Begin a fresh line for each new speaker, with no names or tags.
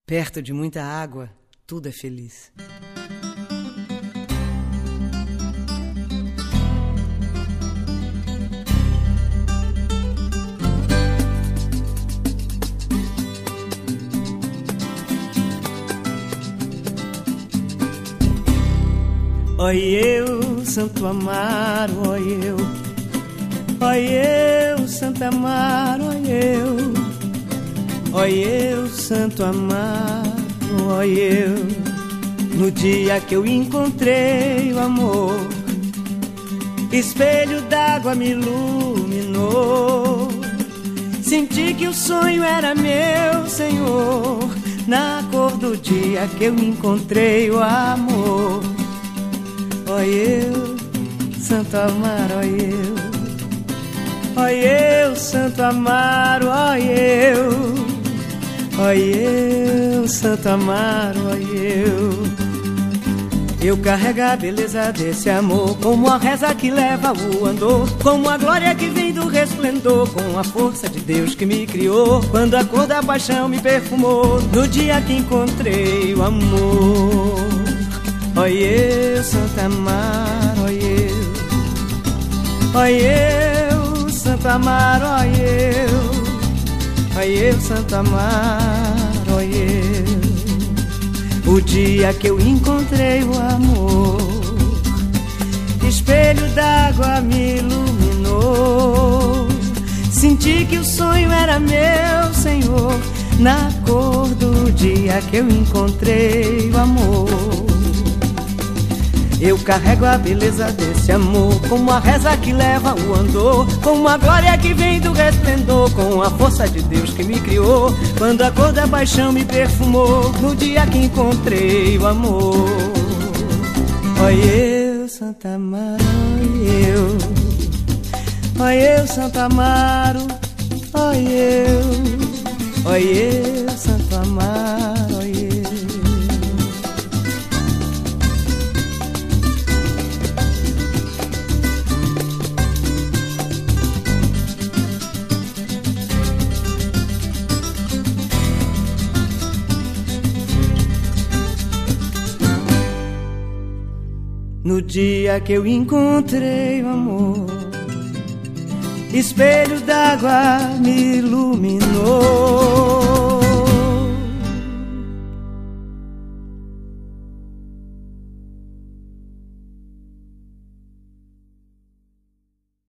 Perto de muita água, tudo é feliz.
Oi eu, Santo Amaro, oi eu, Santo Amaro, oi eu, Santo Amaro, oi eu. No dia que eu encontrei o amor, espelho d'água me iluminou. Senti que o sonho era meu, Senhor, na cor do dia que eu encontrei o amor. Oi eu, Santo Amaro, oi eu, Santo Amaro, oi eu, Santo Amaro, oi eu. Eu carrego a beleza desse amor, como a reza que leva o andor, como a glória que vem do resplendor, com a força de Deus que me criou, quando a cor da paixão me perfumou, no dia que encontrei o amor. Oi eu, Santo Amaro, oi eu, Santo Amaro, oi eu, Santo Amaro, oi eu. O dia que eu encontrei o amor, espelho d'água me iluminou. Senti que o sonho era meu, Senhor, na cor do dia que eu encontrei o amor. Eu carrego a beleza desse amor, como a reza que leva o andor, como a glória que vem do resplendor, com a força de Deus que me criou, quando a cor da paixão me perfumou, no dia que encontrei o amor. Oi eu, Santa Amaro, oi eu, Santa Amaro, oi eu, Santo Amaro, oi eu. No dia que eu encontrei o amor, espelho d'água me iluminou.